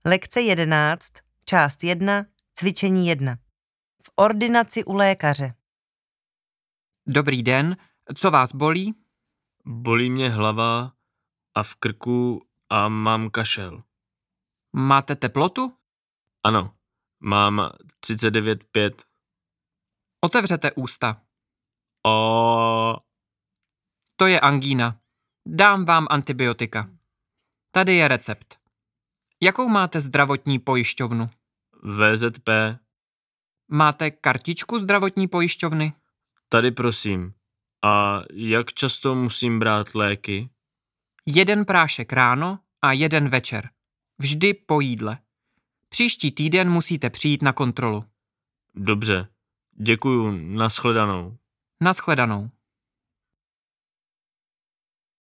Lekce 11, část 1, cvičení 1. V ordinaci u lékaře. Dobrý den, co vás bolí? Bolí mě hlava a v krku a mám kašel. Máte teplotu? Ano, mám 39,5. Otevřete ústa. O. To je angína. Dám vám antibiotika. Tady je recept. Jakou máte zdravotní pojišťovnu? VZP. Máte kartičku zdravotní pojišťovny? Tady prosím. A jak často musím brát léky? 1 prášek ráno a 1 večer. Vždy po jídle. Příští týden musíte přijít na kontrolu. Dobře. Děkuju, nashledanou. Naschledanou.